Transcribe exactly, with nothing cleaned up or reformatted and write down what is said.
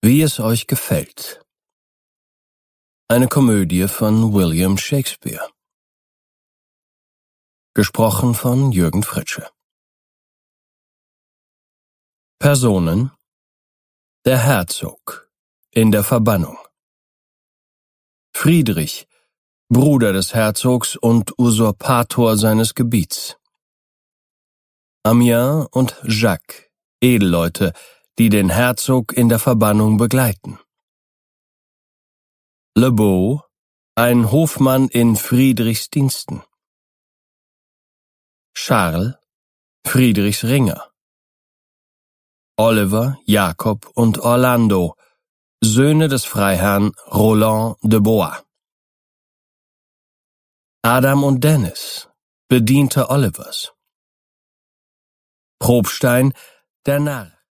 Wie es euch gefällt. Eine Komödie von William Shakespeare. Gesprochen von Jürgen Fritsche. Personen: Der Herzog, in der Verbannung. Friedrich, Bruder des Herzogs und Usurpator seines Gebiets. Amiens und Jacques, Edelleute, die den Herzog in der Verbannung begleiten. Le Beau, ein Hofmann in Friedrichs Diensten. Charles, Friedrichs Ringer. Oliver, Jakob und Orlando, Söhne des Freiherrn Roland de Bois. Adam und Dennis, Bediente Olivers. Probstein, der Narr.